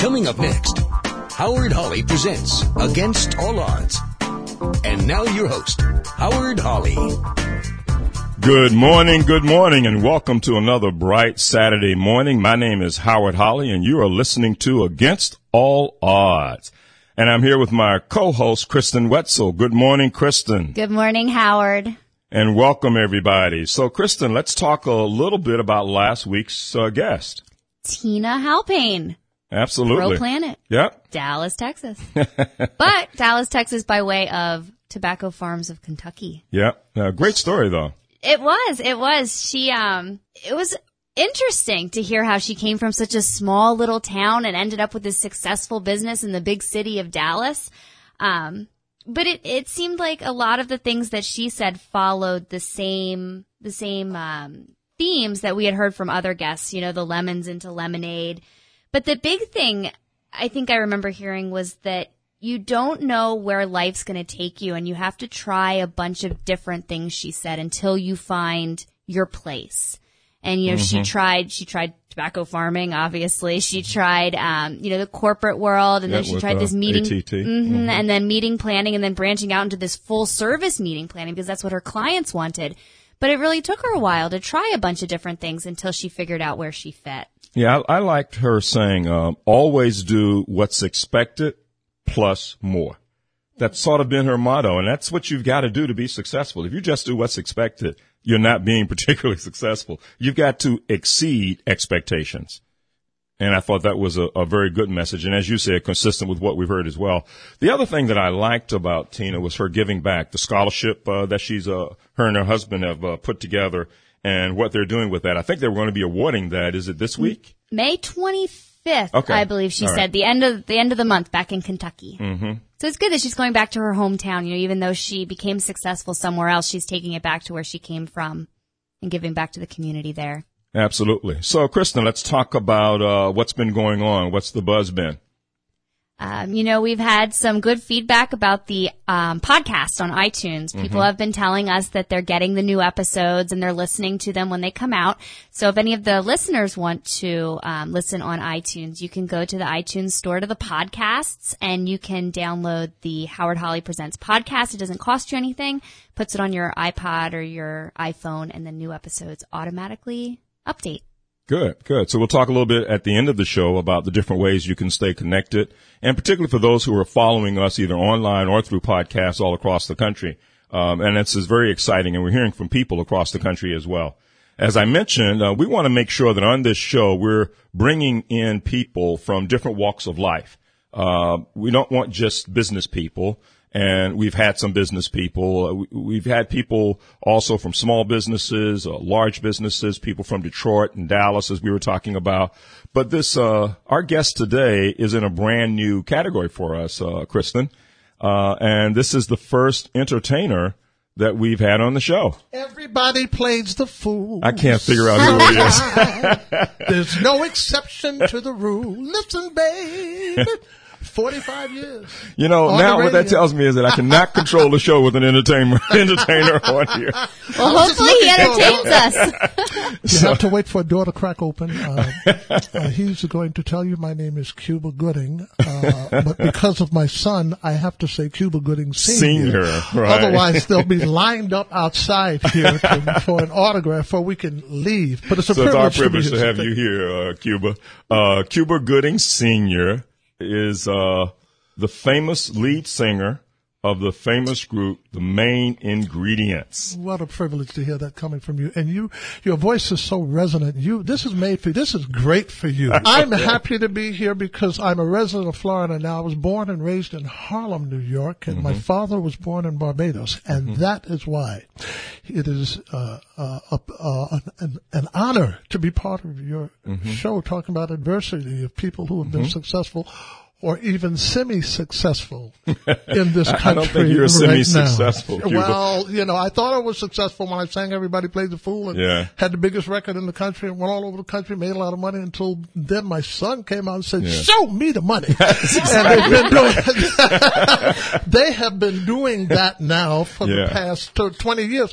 Coming up next, Howard Hawley presents Against All Odds. And now your host, Howard Hawley. Good morning, and welcome to another bright Saturday morning. My name is Howard Hawley, and you are listening to Against All Odds. And I'm here with my co-host, Kristen Wetzel. Good morning, Kristen. Good morning, Howard. And welcome, everybody. So, Kristen, let's talk a little bit about last week's guest. Tina Halpane. Absolutely. Pro Planet. Yep. Dallas, Texas. But Dallas, Texas by way of Tobacco Farms of Kentucky. Yep. Great story, though. It was. She, it was interesting to hear how she came from such a small little town and ended up with this successful business in the big city of Dallas. But it seemed like a lot of the things that she said followed the same themes that we had heard from other guests, you know, the lemons into lemonade. But the big thing I think I remember hearing was that you don't know where life's going to take you, and you have to try a bunch of different things, she said, until you find your place. And, you know, she tried tobacco farming, obviously. She tried, the corporate world, and then she tried this meeting, and then meeting planning, and then branching out into this full service meeting planning because that's what her clients wanted. But it really took her a while to try a bunch of different things until she figured out where she fit. Yeah, I liked her saying, always do what's expected plus more. That's sort of been her motto, and that's what you've got to do to be successful. If you just do what's expected, you're not being particularly successful. You've got to exceed expectations. And I thought that was a very good message, and as you said, consistent with what we've heard as well. The other thing that I liked about Tina was her giving back, the scholarship that she's her and her husband have put together, and what they're doing with that. I think they were going to be awarding that. Is it this week? May 25th, I believe she said. The end of the month back in Kentucky. Mm-hmm. So it's good that she's going back to her hometown. You know, even though she became successful somewhere else, she's taking it back to where she came from and giving back to the community there. Absolutely. So, Kristen, let's talk about what's been going on. What's the buzz been? We've had some good feedback about the podcast on iTunes. People have been telling us that they're getting the new episodes and they're listening to them when they come out. So if any of the listeners want to listen on iTunes, you can go to the iTunes store to the podcasts and you can download the Howard Hawley Presents podcast. It doesn't cost you anything. Puts it on your iPod or your iPhone, and the new episodes automatically update. Good. So we'll talk a little bit at the end of the show about the different ways you can stay connected, and particularly for those who are following us either online or through podcasts all across the country. And this is very exciting, and we're hearing from people across the country as well. As I mentioned, we want to make sure that on this show we're bringing in people from different walks of life. We don't want just business people. And we've had some business people. We've had people also from small businesses, large businesses, people from Detroit and Dallas, as we were talking about. But this, our guest today is in a brand new category for us, Kristen. And this is the first entertainer that we've had on the show. Everybody plays the fool. I can't figure out who it is. There's no exception to the rule. Listen, babe. 45 years. You know, now what that tells me is that I cannot control the show with an entertainer on here. Well, hopefully he entertains us. You have to wait for a door to crack open. He's going to tell you my name is Cuba Gooding, but because of my son, I have to say Cuba Gooding Senior. Right. Otherwise, they'll be lined up outside here for an autograph, or we can leave. But it's it's our privilege to have you here, Cuba. Cuba Gooding Senior is the famous lead singer of the famous group, The Main Ingredients. What a privilege to hear that coming from you. And your voice is so resonant. This is made for you. This is great for you. I'm happy to be here because I'm a resident of Florida now. I was born and raised in Harlem, New York, and my father was born in Barbados. And that is why it is an honor to be part of your show, talking about adversity of people who have been successful or even semi-successful in this country. I don't think you're semi-successful, Cuba. Well, I thought I was successful when I sang Everybody Plays the Fool and had the biggest record in the country and went all over the country, made a lot of money until then my son came out and said, show me the money. And they have been doing that now for the past 20 years.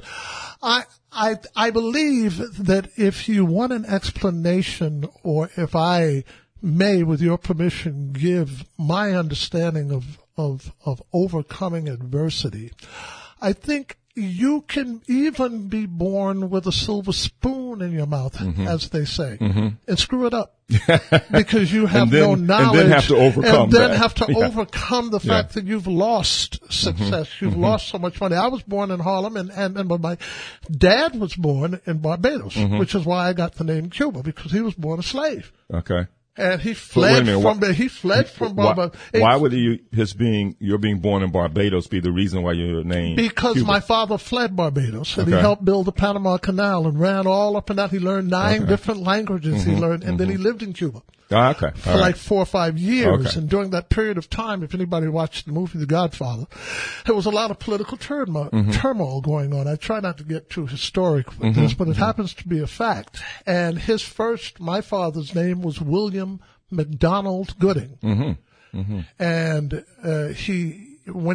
I believe that if you want an explanation, or if I may, with your permission, give my understanding of overcoming adversity. I think you can even be born with a silver spoon in your mouth, as they say, and screw it up because you have no knowledge, and then have to overcome the fact that you've lost success, you've lost so much money. I was born in Harlem, and my dad was born in Barbados, which is why I got the name Cuba, because he was born a slave. Okay. And he fled from Barbados. Why would your being born in Barbados be the reason why you're named Because Cuba? My father fled Barbados, and he helped build the Panama Canal and ran all up and down. He learned 9 different languages and then he lived in Cuba. For like 4 or 5 years. Okay. And during that period of time, if anybody watched the movie The Godfather, there was a lot of political turmoil going on. I try not to get too historic with this, but it happens to be a fact. And my father's name was William McDonald Gooding. And when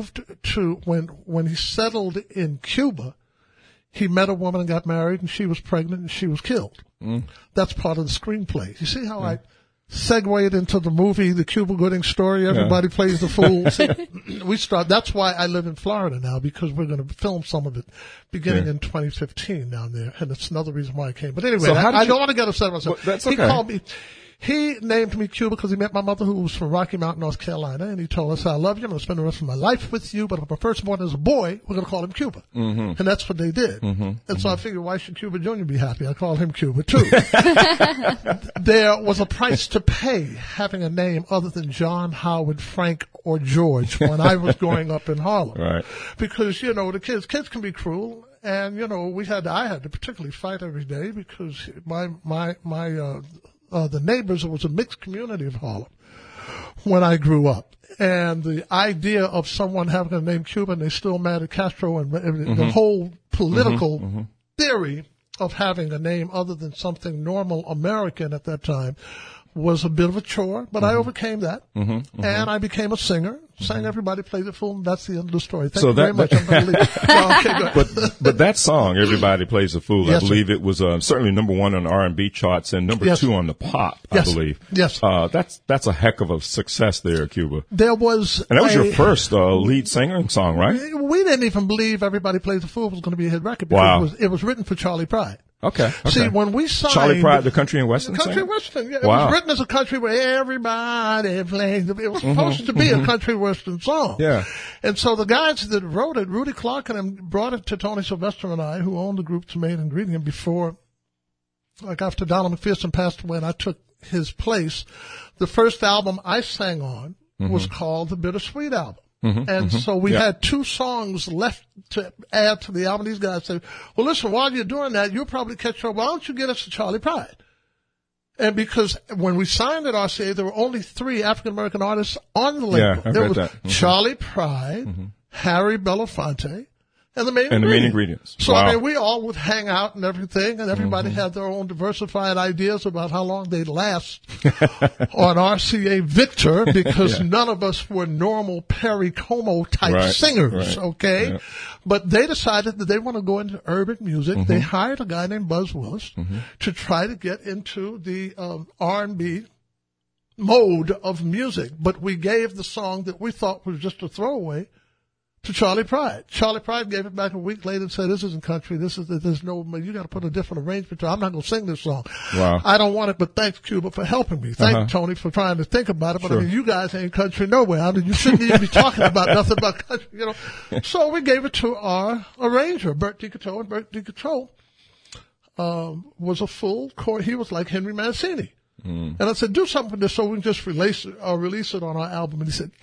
he settled in Cuba, he met a woman and got married, and she was pregnant, and she was killed. That's part of the screenplay. You see how I segued into the movie, the Cuba Gooding story? Everybody plays the fool. See, that's why I live in Florida now, because we're going to film some of it beginning in 2015 down there, and it's another reason why I came. But anyway, I don't want to get upset myself. Well, that's okay. He called me. He named me Cuba because he met my mother, who was from Rocky Mount, North Carolina, and he told us, I love you, I'm going to spend the rest of my life with you, but if my firstborn is a boy, we're going to call him Cuba. And that's what they did. And so I figured, why should Cuba Jr. be happy? I called him Cuba, too. There was a price to pay having a name other than John, Howard, Frank, or George when I was growing up in Harlem. Right. Because, the kids can be cruel. And, I had to particularly fight every day because the neighbors, it was a mixed community of Harlem when I grew up. And the idea of someone having a name Cuba and they still mad at Castro and the whole political theory of having a name other than something normal American at that time was a bit of a chore, but I overcame that. And I became a singer. Sang Everybody Play the Fool, and that's the end of the story. Thank you very much. I'm going to leave. But that song, Everybody Plays the Fool, I believe it was certainly number 1 on the R&B charts and number 2 on the pop, I believe. Yes. That's a heck of a success there, Cuba. There was And that was your first lead singer song, right? We didn't even believe Everybody Plays the Fool was going to be a hit record because it was written for Charlie Pride. Okay. See, when we signed Charlie Pride, the country and western country singer? and western, yeah. It was written as a country where everybody plays. It was supposed to be a country western song. Yeah. And so the guys that wrote it, Rudy Clark and them, brought it to Tony Sylvester and I, who owned the group Tomato Ingredient before, after Donald McPherson passed away and I took his place. The first album I sang on was called The Bittersweet Album. And so we had 2 songs left to add to the album. These guys said, well, listen, while you're doing that, you'll probably catch on. Why don't you get us to Charlie Pride? And because when we signed at RCA, there were only 3 African-American artists on the label. Yeah, I read that. Charlie Pride, Harry Belafonte, and the main ingredients. So, I mean, we all would hang out and everything, and everybody had their own diversified ideas about how long they'd last on RCA Victor, because none of us were normal Perry Como type singers, okay? Yeah. But they decided that they want to go into urban music. They hired a guy named Buzz Willis to try to get into the R&B mode of music. But we gave the song that we thought was just a throwaway to Charlie Pride. Charlie Pride gave it back a week later and said, this isn't country. You got to put a different arrangement to it. I'm not going to sing this song. Wow. I don't want it, but thanks, Cuba, for helping me. Thank Tony for trying to think about it. But I mean, you guys ain't country nowhere. I mean, you shouldn't even be talking about nothing about country, So we gave it to our arranger, Bert DiCotto, and Bert DiCotto, was a full core. He was like Henry Mancini. And I said, do something with this so we can just release it on our album. And he said,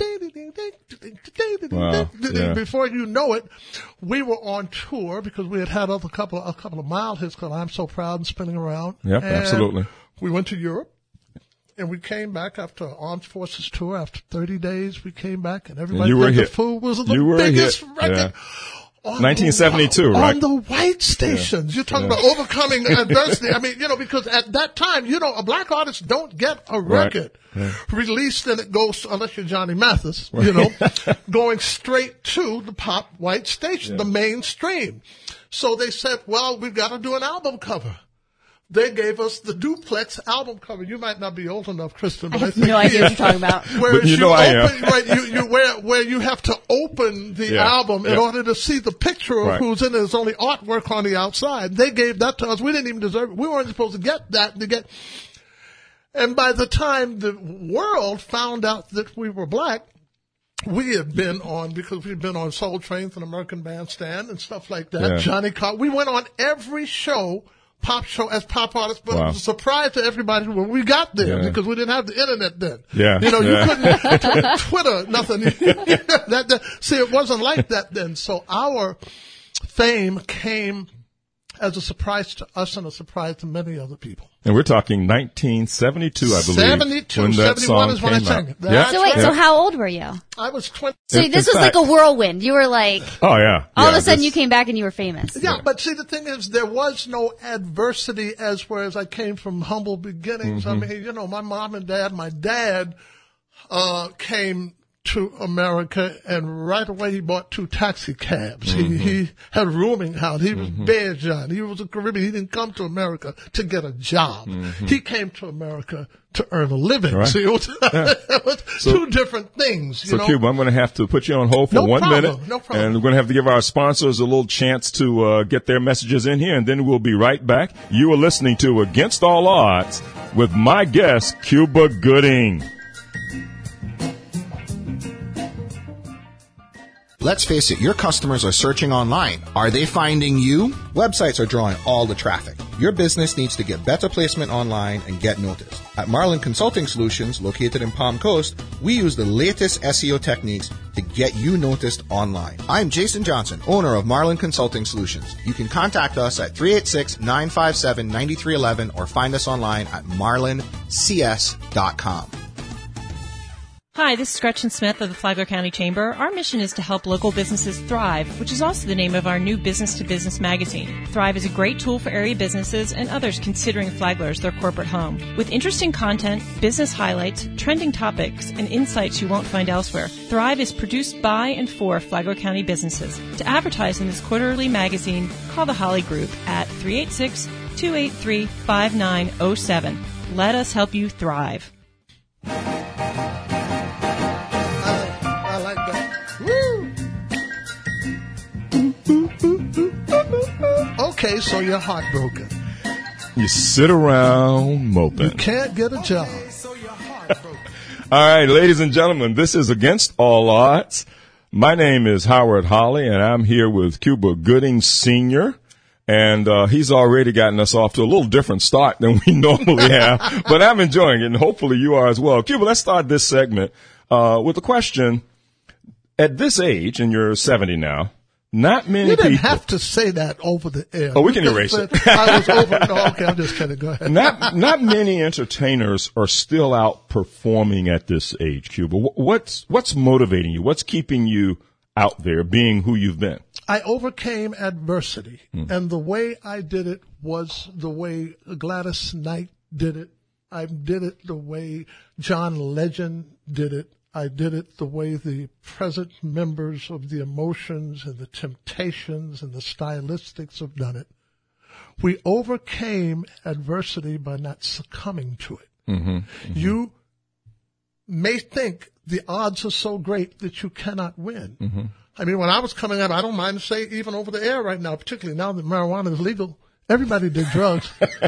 before you know it, we were on tour because we had a couple of mild hits called I'm So Proud and Spinning Around. Yep, and absolutely. We went to Europe and we came back after Armed Forces tour. After 30 days, we came back and everybody thought The Fool was the biggest record. Yeah. 1972, right? On the white stations. You're talking about overcoming adversity. I mean, because at that time, a black artist don't get a record released and it goes, unless you're Johnny Mathis, going straight to the pop white station, the mainstream. So they said, well, we've got to do an album cover. they gave us the Duplex album cover. You might not be old enough, Kristen, but I have no idea what you're talking about. Whereas you know I am. Right, where you have to open the album in order to see the picture of who's in it. There's only artwork on the outside. They gave that to us. We didn't even deserve it. We weren't supposed to get that. And by the time the world found out that we were black, we had been on, because we'd been on Soul Train and American Bandstand and stuff like that. Yeah. Johnny Carr. We went on every show, pop show, as pop artists, but it was a surprise to everybody when we got there because we didn't have the internet then. Yeah. You know, you couldn't Twitter, nothing. See, it wasn't like that then. So our fame came as a surprise to us and a surprise to many other people. And we're talking 1972, I believe. 72, when that 71 song is when I came sang out. it. Yeah. So wait, so how old were you? I was 20. So this was like a whirlwind. You were like, Oh, yeah. all of a sudden you came back and you were famous. Yeah, but see, the thing is, there was no adversity whereas I came from humble beginnings. I mean, you know, my mom and dad, my dad, came to America and right away he bought 2 taxi cabs. He had a rooming house. He was Bear John. He was a Caribbean. He didn't come to America to get a job. He came to America to earn a living. Right. See, it was two different things, you know. Cuba, I'm going to have to put you on hold for 1 minute. No problem. And we're going to have to give our sponsors a little chance to get their messages in here, and then we'll be right back. You are listening to Against All Odds with my guest, Cuba Gooding. Let's face it, your customers are searching online. Are they finding you? Websites are drawing all the traffic. Your business needs to get better placement online and get noticed. At Marlin Consulting Solutions, located in Palm Coast, we use the latest SEO techniques to get you noticed online. I'm Jason Johnson, owner of Marlin Consulting Solutions. You can contact us at 386-957-9311 or find us online at marlincs.com. Hi, this is Gretchen Smith of the Flagler County Chamber. Our mission is to help local businesses thrive, which is also the name of our new business-to-business magazine. Thrive is a great tool for area businesses and others considering Flagler as their corporate home. With interesting content, business highlights, trending topics, and insights you won't find elsewhere, Thrive is produced by and for Flagler County businesses. To advertise in this quarterly magazine, call the Holly Group at 386-283-5907. Let us help you thrive. I like that. Woo! Okay, so you're heartbroken. You sit around moping. You can't get a job. All right, ladies and gentlemen, this is Against All Odds. My name is Howard Holly, and I'm here with Cuba Gooding Sr., and he's already gotten us off to a little different start than we normally have, but I'm enjoying it, and hopefully you are as well. Cuba, let's start this segment with a question. At this age, and you're 70 now, not many people... You didn't have to say that over the air. Oh, we can erase it. I was over... No, okay, I'm just kidding. Go ahead. Not many entertainers are still out performing at this age, Cuba. What's motivating you? What's keeping you out there, being who you've been? I overcame adversity, and the way I did it was the way Gladys Knight did it. I did it the way John Legend did it. I did it the way the present members of the Emotions and the Temptations and the Stylistics have done it. We overcame adversity by not succumbing to it. You may think the odds are so great that you cannot win. I mean, when I was coming out, I don't mind to say, even over the air right now, particularly now that marijuana is legal, everybody did drugs. You know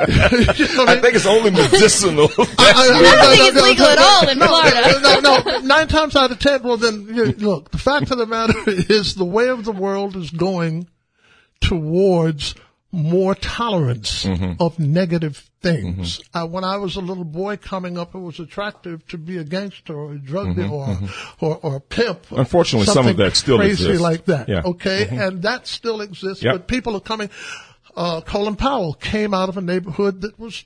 I think it's only medicinal. I don't think it's legal at all in Florida. No, 9 times out of 10, well then, look, the fact of the matter is the way of the world is going towards more tolerance of negative things. When I was a little boy coming up, it was attractive to be a gangster or a drug dealer or a pimp. Unfortunately, some of that still crazy exists. like that. Yeah. Okay, and that still exists, Yep. but people are coming. Colin Powell came out of a neighborhood that was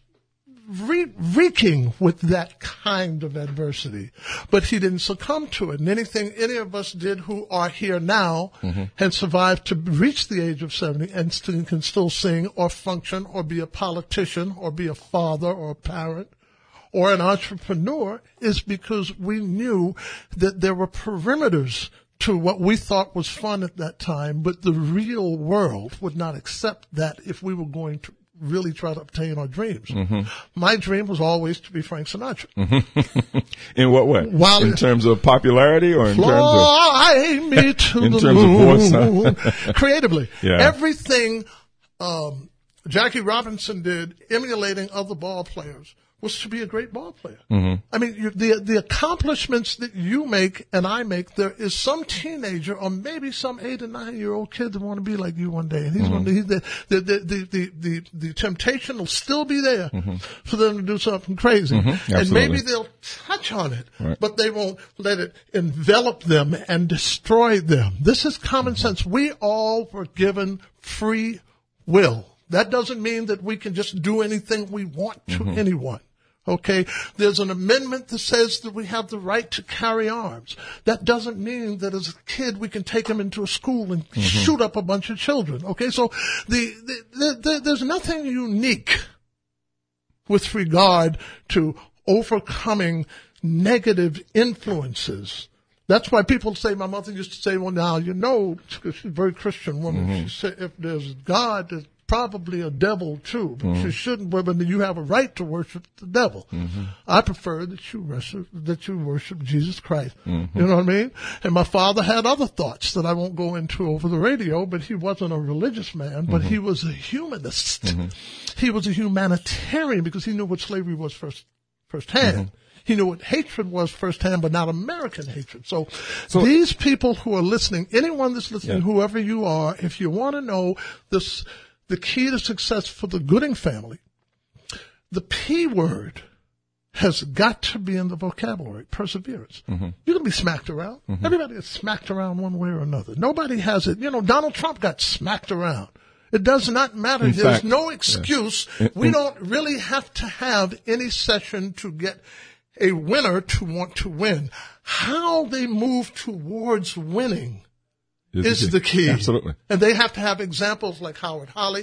reeking with that kind of adversity, but he didn't succumb to it. And anything any of us did who are here now and survived to reach the age of 70 and can still sing or function or be a politician or be a father or a parent or an entrepreneur is because we knew that there were perimeters to what we thought was fun at that time, but the real world would not accept that if we were going to really try to obtain our dreams. My dream was always to be Frank Sinatra. In what way? In terms of popularity or in Fly me to the moon. Creatively. Yeah. Everything Jackie Robinson did, emulating other ball players, was to be a great ball player. I mean, the accomplishments that you make and I make, there is some teenager or maybe some 8 or 9-year-old kid that want to be like you one day, and he's going to. The temptation will still be there for them to do something crazy, and maybe they'll touch on it, but they won't let it envelop them and destroy them. This is common sense. We all were given free will. That doesn't mean that we can just do anything we want to anyone. Okay, there's an amendment that says that we have the right to carry arms. That doesn't mean that as a kid we can take them into a school and shoot up a bunch of children. Okay, so there's nothing unique with regard to overcoming negative influences. That's why people say, my mother used to say, well, now, you know, she's a very Christian woman. She said, if there's God, there's probably a devil too, but you shouldn't. But you have a right to worship the devil. I prefer that you worship Jesus Christ. You know what I mean? And my father had other thoughts that I won't go into over the radio. But he wasn't a religious man, but he was a humanist. He was a humanitarian because he knew what slavery was firsthand. He knew what hatred was firsthand, but not American hatred. So these people who are listening, anyone that's listening, whoever you are, if you want to know this. The key to success for the Gooding family, the P word has got to be in the vocabulary, perseverance. You can be smacked around. Everybody gets smacked around one way or another. Nobody has it. You know, Donald Trump got smacked around. It does not matter. There's no excuse. We don't really have to have any session to get a winner to want to win. How they move towards winning is the key. Absolutely. And they have to have examples like Howard Holly,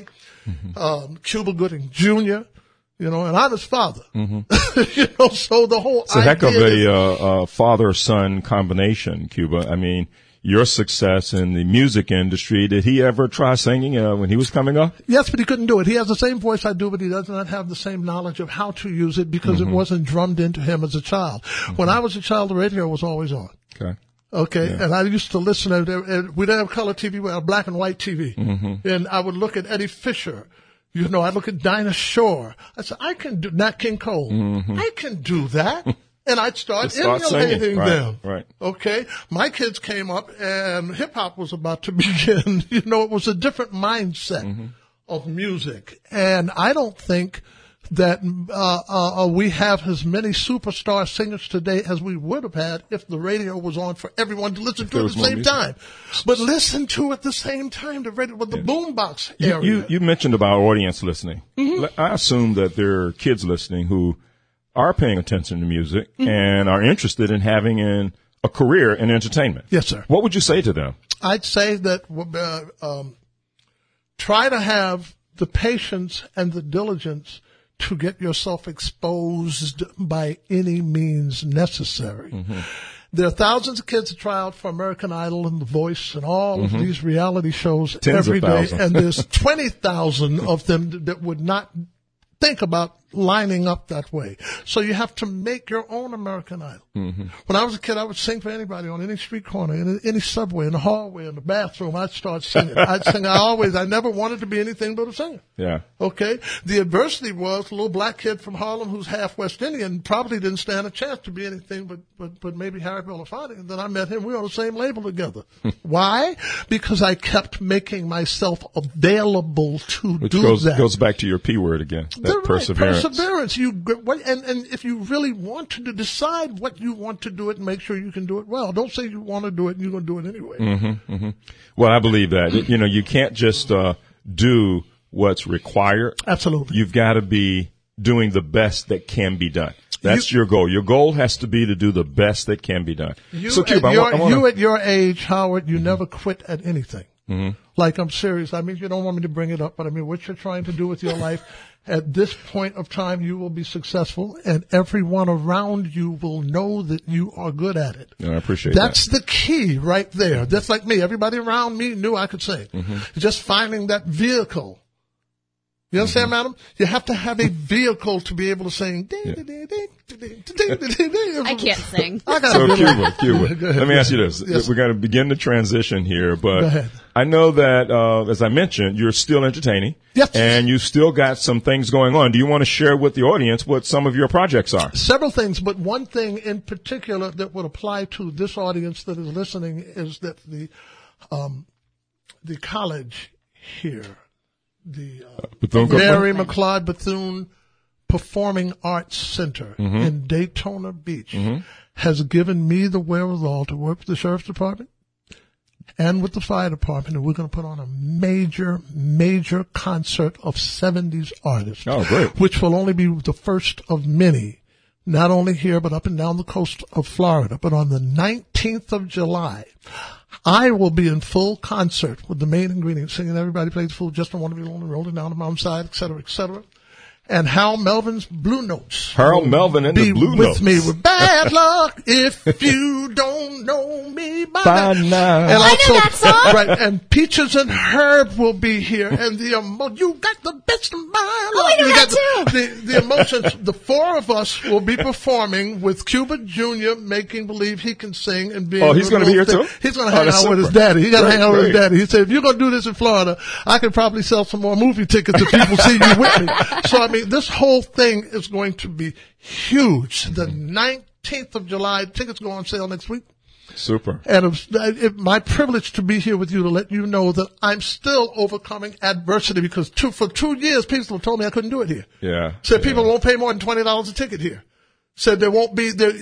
Cuba Gooding Jr., you know, and I'm his father. You know, so the whole it's a heck of a father-son combination, Cuba. I mean, your success in the music industry, did he ever try singing when he was coming up? Yes, but he couldn't do it. He has the same voice I do, but he does not have the same knowledge of how to use it because it wasn't drummed into him as a child. When I was a child, the radio was always on. Okay, and I used to listen to, we didn't have color TV, we had black and white TV. And I would look at Eddie Fisher. You know, I'd look at Dinah Shore. I said, I can do, Nat King Cole. I can do that. And I'd start emulating them. Okay. My kids came up and hip hop was about to begin. You know, it was a different mindset of music. And I don't think that we have as many superstar singers today as we would have had if the radio was on for everyone to listen to at the same time. But listen to at the same time, the radio with the boombox area. You mentioned about audience listening. I assume that there are kids listening who are paying attention to music and are interested in having a career in entertainment. Yes, sir. What would you say to them? I'd say that try to have the patience and the diligence to get yourself exposed by any means necessary. There are thousands of kids that try out for American Idol and The Voice and all of these reality shows every day, and there's 20,000 of them that would not think about lining up that way. So you have to make your own American Idol. When I was a kid, I would sing for anybody on any street corner, in any subway, in the hallway, in the bathroom. I'd start singing. I'd sing. I never wanted to be anything but a singer. Okay. The adversity was a little black kid from Harlem who's half West Indian probably didn't stand a chance to be anything but maybe Harry Belafonte. And then I met him. We were on the same label together. Why? Because I kept making myself available to do that. Goes back to your P word again. That perseverance. Perseverance. And if you really want to decide what you want to do it and make sure you can do it well. Don't say you want to do it and you're going to do it anyway. Well, I believe that. You know, you can't just do what's required. Absolutely. You've got to be doing the best that can be done. That's your goal. Your goal has to be to do the best that can be done. So, Cuba, at your age, Howard, you never quit at anything. Like, I'm serious. I mean, you don't want me to bring it up, but I mean, what you're trying to do with your life, at this point of time, you will be successful, and everyone around you will know that you are good at it. I appreciate that. That's the key right there. That's like me. Everybody around me knew I could sing. Just finding that vehicle You understand, madam? You have to have a vehicle to be able to sing. I can't sing. So Cuba, let me ask you this. Yes. We're going to begin the transition here, Go but ahead. I know that, as I mentioned, you're still entertaining. Yes. And you still got some things going on. Do you want to share with the audience what some of your projects are? Several things, but one thing in particular that would apply to this audience that is listening is that the college here, the Mary McLeod Bethune Performing Arts Center in Daytona Beach has given me the wherewithal to work with the Sheriff's Department and with the Fire Department, and we're going to put on a major concert of 70s artists. Oh, great. Which will only be the first of many, not only here, but up and down the coast of Florida. But on the 19th of July, I will be in full concert with the Main Ingredients, singing Everybody Plays the Fool, Just Don't Want to Be Lonely, Rolling Down the Mountainside, et cetera, et cetera. And Harold Melvin's Blue Notes. Harold Melvin and the Blue Notes. Be with me with bad luck if you don't know me by By now. now. And I know that song. Right, and Peaches and Herb will be here. And you got the best of my love. I know You that got the emotions. The four of us will be performing with Cuba Jr. making believe he can sing and being. Oh, he's going to be here too? He's going to hang that's out with his super. daddy. He got to Great, hang out with his great. daddy. He said, if you're going to do this in Florida, I could probably sell some more movie tickets if people see you with me. So, I mean, this whole thing is going to be huge. The 19th of July, tickets go on sale next week. Super. And it's my privilege to be here with you to let you know that I'm still overcoming adversity because for 2 years, people told me I couldn't do it here. Yeah. Said people won't pay more than $20 a ticket here. Said you won't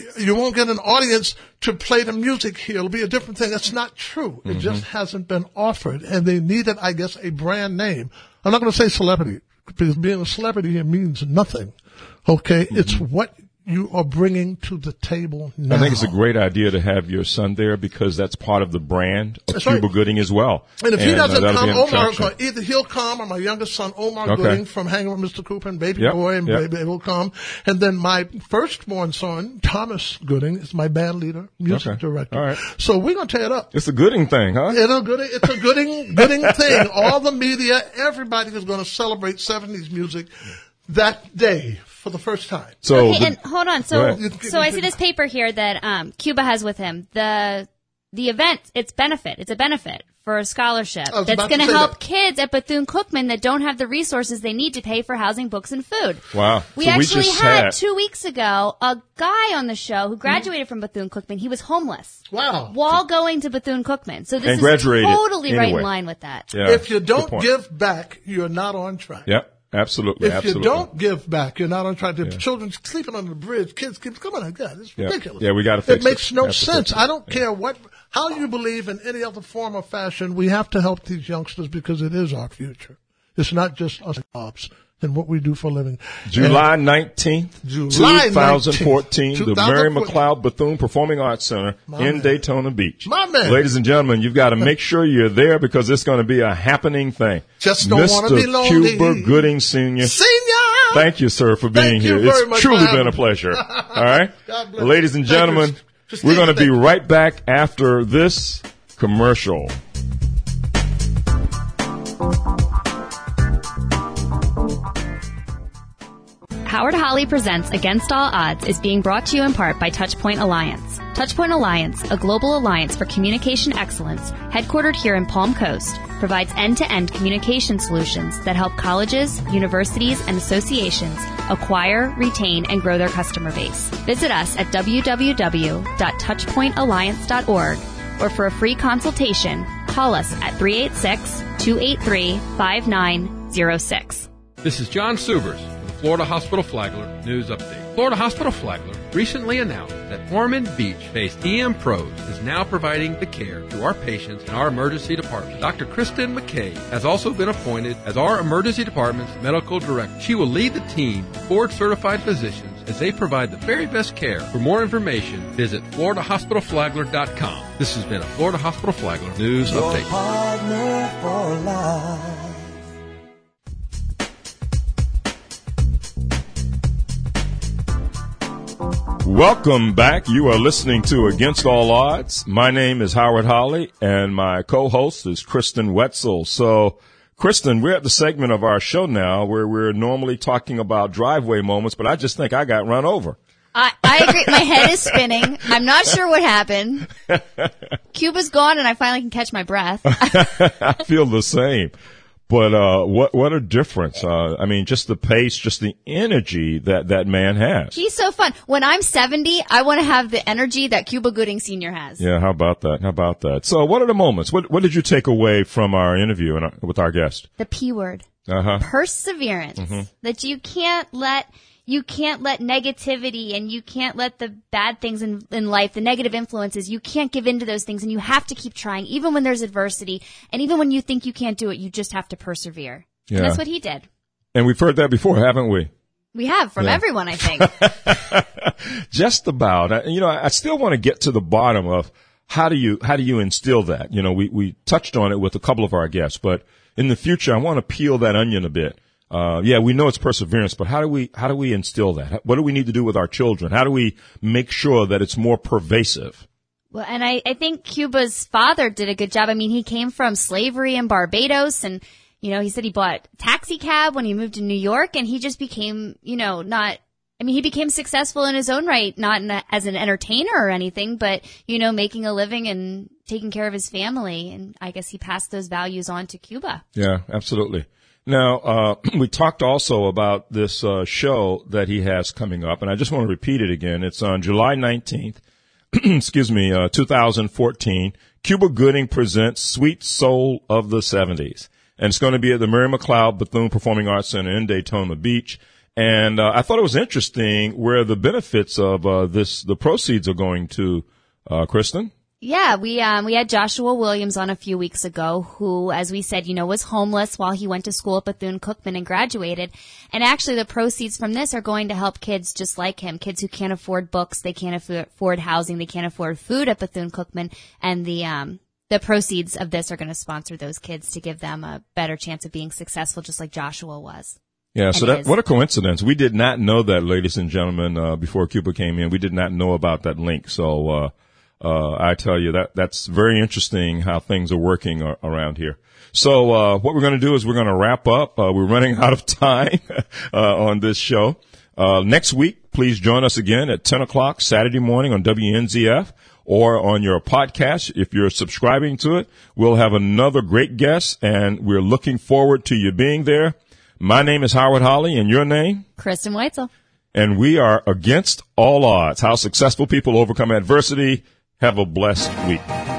get an audience to play the music here. It'll be a different thing. That's not true. It just hasn't been offered. And they needed, I guess, a brand name. I'm not going to say celebrity because being a celebrity here means nothing. Okay. It's what you are bringing to the table now. I think it's a great idea to have your son there because that's part of the brand of That's Cuba right. Gooding as well. And if he doesn't that'll come, be an Omar, attraction. either he'll come or my youngest son, Omar Okay. Gooding, from Hanging with Mr. Cooper and Baby Yep, Boy, and yep. Baby will come. And then my firstborn son, Thomas Gooding, is my band leader, music Okay. director. All right. So we're going to tear it up. It's a Gooding thing, huh? It's a Gooding thing. All the media, everybody is going to celebrate 70s music that day for the first time. So Okay, and hold on. Go So, ahead. so I see this paper here that Cuba has with him. The event, it's a benefit for a scholarship I was that's about to going to say help that. kids at Bethune-Cookman that don't have the resources they need to pay for housing, books, and food. Wow. We So we actually just had had- 2 weeks ago a guy on the show who graduated from Bethune-Cookman. He was homeless Wow. while going to Bethune-Cookman. So this And is graduated totally right anyway. in line with that. Yeah, If you good don't point. give back, you're not on track. Yep. Absolutely. If absolutely. you don't give back, you're not on track. The children sleeping on the bridge, kids, come on, God, it's Yeah. ridiculous. Yeah, we gotta It fix makes it. no Have to sense. fix it. I don't care how you believe in any other form or fashion. We have to help these youngsters because it is our future. It's not just us jobs and what we do for a living. July 19th, July 2014, the 19th, Mary McLeod Bethune Performing Arts Center in man. Daytona Beach. My man. Ladies and gentlemen, you've got to make sure you're there because it's going to be a happening thing. Just don't wanna be lonely. Cuba Gooding Sr. Senior! Thank you, sir, for being Thank you here. very It's much truly for having been a me. pleasure. All right? God bless Ladies you. and Thank you, gentlemen, Christine. we're going to be Thank you. right back after this commercial. Howard Holly Presents Against All Odds is being brought to you in part by Touchpoint Alliance. Touchpoint Alliance, a global alliance for communication excellence, headquartered here in Palm Coast, provides end-to-end communication solutions that help colleges, universities, and associations acquire, retain, and grow their customer base. Visit us at www.touchpointalliance.org or for a free consultation, call us at 386-283-5906. This is John Subers for the Florida Hospital Flagler News Update. Florida Hospital Flagler recently announced that Ormond Beach-based EM Pros is now providing the care to our patients in our emergency department. Dr. Kristen McKay has also been appointed as our emergency department's medical director. She will lead the team of board-certified physicians as they provide the very best care. For more information, visit FloridaHospitalFlagler.com. This has been a Florida Hospital Flagler News Update. Partner for life. Welcome back. You are listening to Against All Odds. My name is Howard Holly, and my co-host is Kristen Wetzel. So, Kristen, we're at the segment of our show now where we're normally talking about driveway moments, but I just think I got run over. I agree. My head is spinning. I'm not sure what happened. Cuba's gone and I finally can catch my breath. I feel the same. But what a difference. I mean, just the pace, just the energy that man has. He's so fun. When I'm 70, I want to have the energy that Cuba Gooding Sr. has. Yeah, how about that? So what are the moments? What did you take away from our interview with our guest? The P word. Uh-huh. Perseverance. Mm-hmm. That you can't let negativity and you can't let the bad things in life, the negative influences, you can't give in to those things, and you have to keep trying even when there's adversity, and even when you think you can't do it, you just have to persevere. Yeah. And that's what he did. And we've heard that before, haven't we? We have, from everyone, I think. Just about. I still want to get to the bottom of how do you instill that? We touched on it with a couple of our guests, but in the future, I want to peel that onion a bit. We know it's perseverance, but how do we instill that? What do we need to do with our children? How do we make sure that it's more pervasive? Well, and I think Cuba's father did a good job. I mean, he came from slavery in Barbados, and, he said he bought a taxi cab when he moved to New York, and he just became, he became successful in his own right, not as an entertainer or anything, but, making a living and taking care of his family. And I guess he passed those values on to Cuba. Yeah, absolutely. Now, we talked also about this show that he has coming up, and I just want to repeat it again. It's on July 19th, 2014. Cuba Gooding presents Sweet Soul of the 70s. And it's going to be at the Mary McLeod Bethune Performing Arts Center in Daytona Beach. And I thought it was interesting where the benefits of the proceeds are going to, Kristen. Yeah, we had Joshua Williams on a few weeks ago, who, as we said, was homeless while he went to school at Bethune-Cookman and graduated. And actually the proceeds from this are going to help kids just like him, kids who can't afford books, they can't afford housing, they can't afford food at Bethune-Cookman. And the proceeds of this are going to sponsor those kids to give them a better chance of being successful, just like Joshua was. Yeah, so what a coincidence. We did not know that, ladies and gentlemen, before Cuba came in. We did not know about that link. So, I tell you that's very interesting how things are working around here. So, what we're going to do is we're going to wrap up. We're running out of time, on this show. Next week, please join us again at 10 o'clock Saturday morning on WNZF or on your podcast. If you're subscribing to it, we'll have another great guest, and we're looking forward to you being there. My name is Howard Holly, and your name? Kristen Weitzel. And we are Against All Odds, how successful people overcome adversity. Have a blessed week.